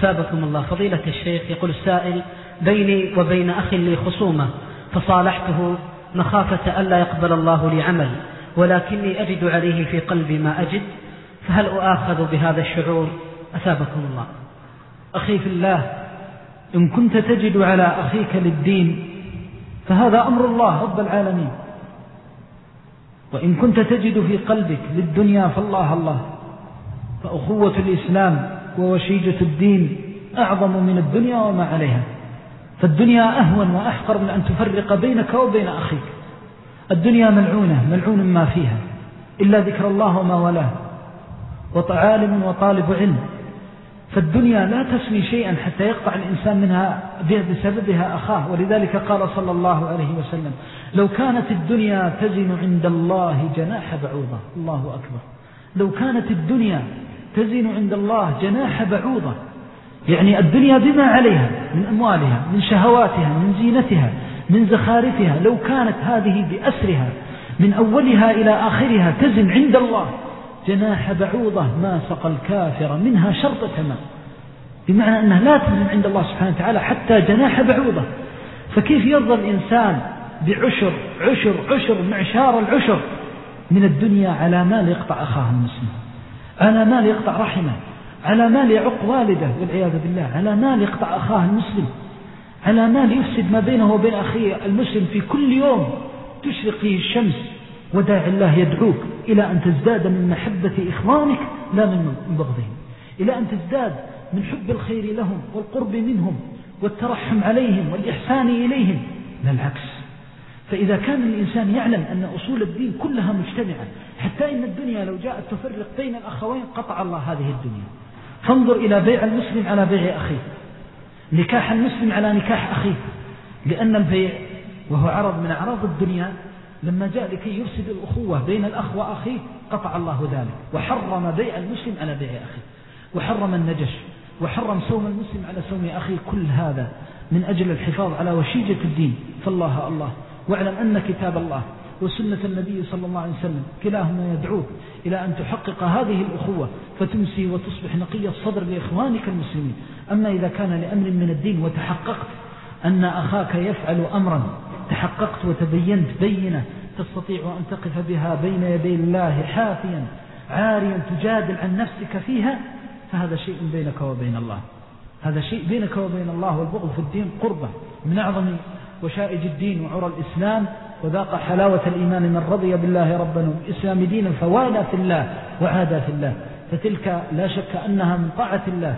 أثابكم الله. فضيلة الشيخ، يقول السائل: بيني وبين أخ لي خصومة، فصالحته مخافة ألا يقبل الله لي عمل، ولكني أجد عليه في قلبي ما أجد، فهل أؤاخذ بهذا الشعور؟ أثابكم الله. أخي في الله، إن كنت تجد على أخيك للدين فهذا أمر الله رب العالمين، وإن كنت تجد في قلبك للدنيا فالله الله. فأخوة الإسلام ووشيجة الدين أعظم من الدنيا وما عليها، فالدنيا أهون وأحقر من أن تفرق بينك وبين أخيك. الدنيا ملعونة، ملعون ما فيها إلا ذكر الله وما ولاه، وعالم وطالب علم. فالدنيا لا تسوي شيئا حتى يقطع الإنسان منها بسببها أخاه. ولذلك قال صلى الله عليه وسلم: لو كانت الدنيا تزن عند الله جناح بعوضة. الله أكبر. لو كانت الدنيا تزن عند الله جناح بعوضة، يعني الدنيا بما عليها من أموالها، من شهواتها، من زينتها، من زخارفها، لو كانت هذه بأسرها من أولها إلى آخرها تزن عند الله جناح بعوضة ما سقى الكافر منها شربة ماء. بمعنى أنها لا تزن عند الله سبحانه وتعالى حتى جناح بعوضة. فكيف يرضى الإنسان بعشر عشر عشر معشار العشر من الدنيا على مال يقطع أخاه المسلم، على مال يقطع رحمه، على مال يعق والده والعياذ بالله، على مال يقطع أخاه المسلم، على مال يفسد ما بينه وبين أخيه المسلم. في كل يوم تشرق فيه الشمس وداع الله يدعوك إلى أن تزداد من محبة إخوانك لا من بغضهم، إلى أن تزداد من حب الخير لهم والقرب منهم والترحم عليهم والإحسان إليهم، لا العكس. فإذا كان الإنسان يعلم أن أصول الدين كلها مجتمعة، حتى إن الدنيا لو جاءت تفرق بين الأخوين قطع الله هذه الدنيا. فانظر إلى بيع المسلم على بيع أخيه، نكاح المسلم على نكاح أخيه، لأن البيع وهو عرض من أعراض الدنيا لما جاء لكي يفسد الأخوة بين الأخ وأخيه قطع الله ذلك، وحرم بيع المسلم على بيع أخيه، وحرم النجش، وحرم صوم المسلم على صوم أخيه. كل هذا من أجل الحفاظ على وشيجة الدين. فالله الله، واعلم أن كتاب الله وسنة النبي صلى الله عليه وسلم كلاهما يدعوك إلى أن تحقق هذه الأخوة فتمسي وتصبح نقي الصدر لإخوانك المسلمين. أما إذا كان لأمر من الدين وتحققت أن أخاك يفعل أمرا، تحققت وتبينت بينة تستطيع أن تقف بها بين يدي الله حافيا عاريا تجادل عن نفسك فيها، فهذا شيء بينك وبين الله، هذا شيء بينك وبين الله. والبغض في الدين قربة من أعظم وشائج الدين وعرى الإسلام، وذاق حلاوة الإيمان من رضي بالله ربا والإسلام دينا فوالى في الله وعادى في الله. فتلك لا شك أنها من طاعة الله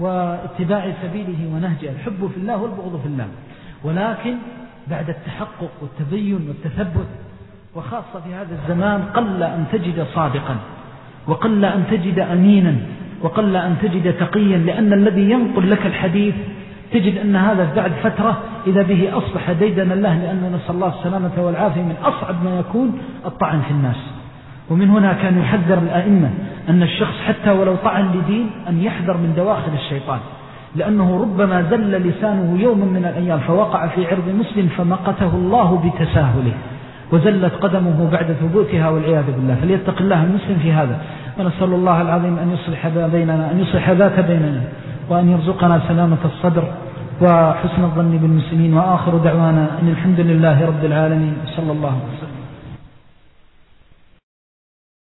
واتباع سبيله ونهجه، الحب في الله والبغض في الله. ولكن بعد التحقق والتبين والتثبت، وخاصة في هذا الزمان، قل أن تجد صادقا، وقل أن تجد أمينا، وقل أن تجد تقيا، لأن الذي ينقل لك الحديث تجد أن هذا بعد فترة إذا به أصبح ديدنا الله، لأنه نسأل الله السلامة والعافية من أصعب ما يكون الطعن في الناس. ومن هنا كان يحذر الآئمة أن الشخص حتى ولو طعن لدين أن يحذر من دواخل الشيطان، لأنه ربما زل لسانه يوم من الأيام فوقع في عرض مسلم فمقته الله بتساهله، وزلت قدمه بعد ثبوتها والعياذ بالله. فليتق الله المسلم في هذا، ونسأل الله العظيم أن يصلح بيننا، أن يصلح ذات بيننا، وأن يرزقنا سلامة الصدر وحسن الظن بالمسلمين. وآخر دعوانا أن الحمد لله رب العالمين، صلى الله عليه وسلم.